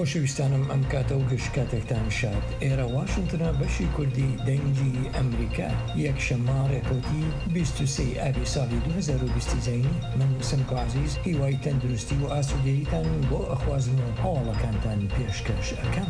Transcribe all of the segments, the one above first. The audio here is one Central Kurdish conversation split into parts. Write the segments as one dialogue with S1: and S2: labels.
S1: خۆشەویستانم ئەم کاتە و گەشتکاتێکتان شاد ئێرە واشنتنە بەشی کوردی دەنگی ئەمریکا یەکشەممە ڕێکەوتی 23 ئابی ساڵی 2020 زەینی من سمکۆ عەزیز هیوای تەندروستی و ئاسوودەییتان بۆ ئەخوازن و هەواڵەکانتان پێشکەش ئەکەم.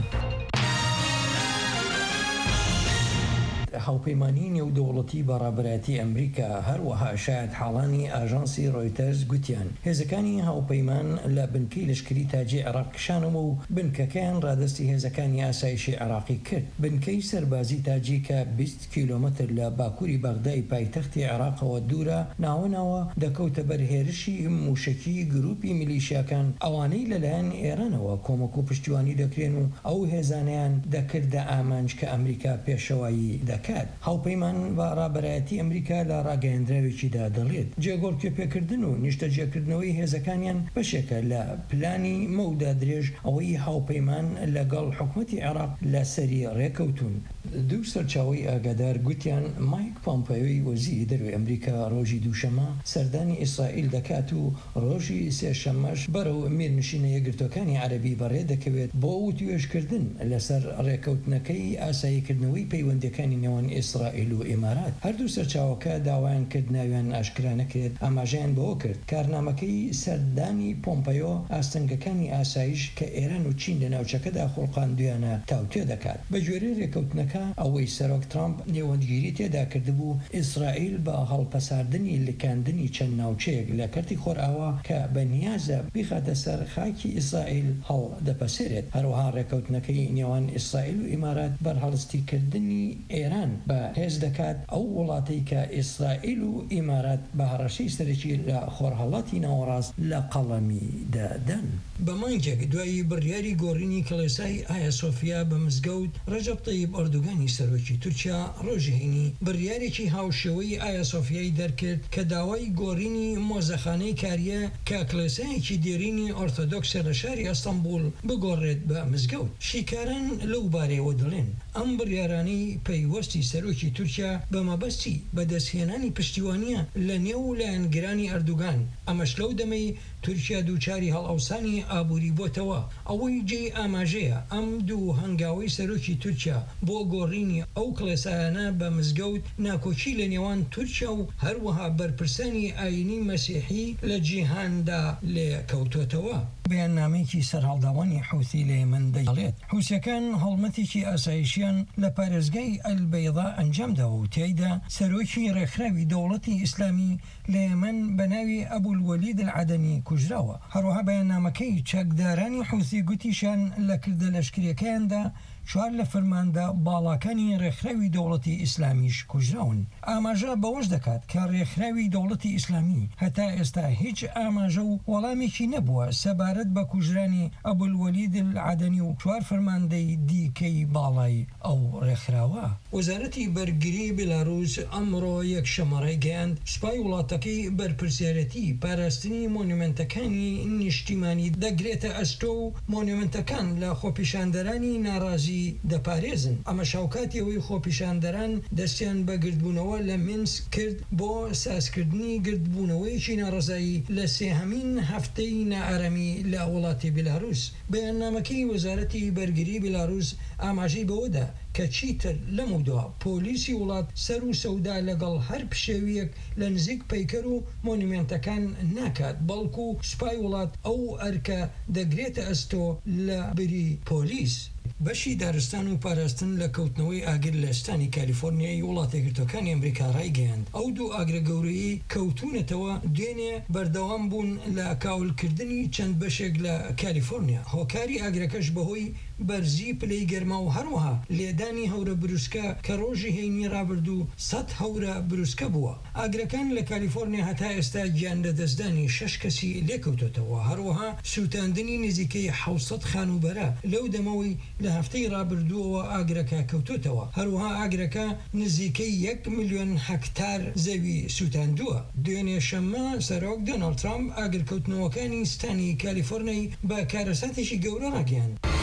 S1: هاوپەیمانی نێودەوڵەتی بەڕابەتی ئەمریکا هەروەها شایەت حاڵانی ئاژانسی ڕۆیتەرز گوتیان هێزەکانی هاوپەیمان لە بنکەی لەشکری تاجی عێراق کشانەوە و بنکەکەیان ڕادستی هێزەکانی ئاسایشی عێراقی کرد. بنکەی سەربازی تاجی کە 20 کیلۆمەتر لە باکووری بەغدای پایتەختی عێراقەوە دوورە ناوەناوە دەکەوتە بەر هێرشی موشکی گروپی میلیشیاکان ئەوانەی لەلایەن ئێرانەوە کۆمەک و پشتیوانی دەکرێن و ئەو هێزانیان دەکردە ئامانج کە ئەمریکا پێشەوایی دەکات. هاوپەیمان بە ڕابەرایەتی ئەمریکا لە ڕاگەیەندراوێکیدا دەڵێت جێگۆڕکێپێکردن و نیشتەجێکردنەوەی هێزەکانیان بەشێکە لە پلانی مەودا درێژ ئەوەی هاوپەیمان لەگەڵ حکومەتی عێراق لە سەری ڕێکەوتون. دوو سەرچاوەی ئاگادار گوتیان مایک پۆمپیۆی وەزیری دەروی ئەمریکا ڕۆژی دووشەمە سەردانی ئیسرائیل دەکات و ڕۆژی سێشەمەش بەرەو میرنشینە یەکگرتوەکانی عەرەبی بەڕێ دەکەوێت بۆ وتوێژکردن لەسەر ڕێکەوتنەکەی ئاساییکردنەوەی پەیوەندیەکانی نێوان ئیسرائیل و ئیمارات. هەردوو سەرچاوەکە داوایان کرد ناویان ئاشکرا نەکرێت ئاماژەیان بەوە کرد کارنامەکەی سەردانی پۆمپیۆ ئاستەنگەکانی ئاسایش کە ئێران و چین لە ناوچەکەدا خوڵقاندویانە تاوتێ دەکات. بە گوێرەی ڕێکەوتنەکە ئەوەی سەرۆک ترامپ نێوەندگیری تێدا کردبوو ئیسرائیل بە هەڵپەساردنی لکاندنی چەند ناوچەیەک لە کەرتی خۆرئاوا کە بەنیازە بیخاتە سەر خاکی ئیسرائیل هەڵ دەپەسێرێت. هەروەها ڕێکەوتنەکەی نێوان ئیسرائیل و ئیمارات بەرهەڵستیکردنی ئێران بە هێز دەکات ئەو وڵاتەی کە ئیسرائیل و ئیمارات بە هەڕەشەی سەرەکی لە خۆرهەڵاتی ناوەڕاست لە قەڵەمی دادەن. بە مانگێک دوایی بڕیاری گۆڕینی کڵێسای ئایا سۆفیا بە مزگەوت ڕەجەب تەیب ئەردوگانی سەرۆکی تورکیا ڕۆژی هەینی بڕیارێکی هاوشێوەی ئایا سۆفیای دەرکرد کە داوای گۆڕینی مۆزەخانەی کاریە کە کڵێسایەکی دێرینی ئۆرتۆدۆکسە لە شاری ئەستەمبول بگۆڕێت بە مزگەوت. شیکاران لەو بارەیەوە دەڵێن ئەم بڕیارانەی پەیوەستی سەرۆکی تورکیا بە مەبەستی بەدەستهێنانی پشتیوانیە لە نێو لایەنگرانی ئەردوگان. ئەمەش لەو دەمەی تورکیا دووچاری هەڵئەوسانی ئابووری بۆتەوە ئەوەی جێی ئاماژەیە ئەم دوو هەنگاوی سەرۆکی تورکیا بۆ گۆڕینی ئەو کڵێسایانە بە مزگەوت ناکۆچی لە نێوان تورکیا و هەروەها بەرپرسانی ئاینی مەسیحی لە جیهاندا لێ کەوتۆتەوە. بەیاننامەیەکی سەرهەڵداوانی حوثی لە یەمەن دەڵێت حوثیەکان هەڵمەتێکی ئاسایشیان لە پارێزگای ئەلبەیضا ئەنجامداوە و تیایدا سەرۆکی ڕێکخراوی دەوڵەتی ئیسلامی لە یەمەن بە ناوی ئەبولوەلید العەدەنی کوژراوە. هەروەها بەیاننامەکەی چەکدارانی حوثی گوتیشان لە کردە لەشکریەکەیاندا 4 لە فەرماندا باڵاکانی ڕێکخراوی دەوڵەتی ئیسلامیش کوژراون. ئاماژە بەوەش دەکات کە ڕێکخراوی دەوڵەتی ئیسلامی هەتا ئێستا هیچ ئاماژە و وەڵامێکی نەبووە سەبارەت بە کوژرانی ئەبولوەلید العەدەنی و 4 فەرماندەی دیکەی باڵای ئەو ڕێکخراوە. وەزارەتی بەرگری بێلاروس ئەمڕۆ یەکشەممە ڕایگەیاند سوپای وڵاتەکەی بەرپرسیارەتی پاراستنی مۆنومنتەکانی نیشتیمانی دەگرێتە ئەستۆ و مۆنومنتەکان لە خۆپیشاندەرانی ناڕازی دەپارێزن. ئەمە شاوکاتیەوەی خۆپیشاندەران دەستیان بە گردبوونەوە لە مینسک کرد بۆ سازکردنی گردبوونەوەیکی ناڕزایی لە سێهەمین هەفتەی نائارەمی لە وڵاتی بێلاروس. بەیاننامەکەی وەزارەتی بەرگری بێلاروس ئاماژەی بەوەدا کە چیتر لەمەودا پۆلیسی وڵات سەر و سەودا لەگەڵ هەر پشێویەک لە نزیک پەیکەر و مۆنومنتەکان ناکات بەڵکو سوپای وڵات ئەو ئەرکە دەگرێتە ئەستۆ لە بری پۆلیس. بەشی دارستان و پاراستن لە کەوتنەوەی ئاگر لە ئێستانی کالیفۆرنیای وڵاتە یەکگرتوەکانی ئەمریکا ڕایگەیاند ئەو دوو ئاگرە گەورەی کەوتونەتەوە دوێنێ بەردەوام بوون لە کاولکردنی چەند بەشێک لە کالیفۆرنیا. هۆکاری ئاگرەکەش بەهۆی بەرزی پلەی گەرما و هەروەها لێدانی هەورە بروسکە کە ڕۆژی هەینی ڕابردوو 100 هەورە بروسکە بووە. ئاگرەکان لە کالیفۆرنیا هەتا ئێستا گیان لەدەستدانی 6 کەسی لێکەوتۆتەوە. هەروەها سووتاندنی نزیکەی 700 خانوبەرە لەو دەمەوەی لە هەفتەی ڕابردووەوە ئاگرەکە کەوتۆتەوە. هەروەها ئاگرەکە نزیکەی 1 ملیۆن هەکتار زەوی سووتاندووە. دوێنێ شەممە سەرۆک دۆناڵد ترامپ ئاگرکەوتنەوەکانی ستانی کالیفۆرنیای بە کارەساتێکی گەورە ڕاگەیاند.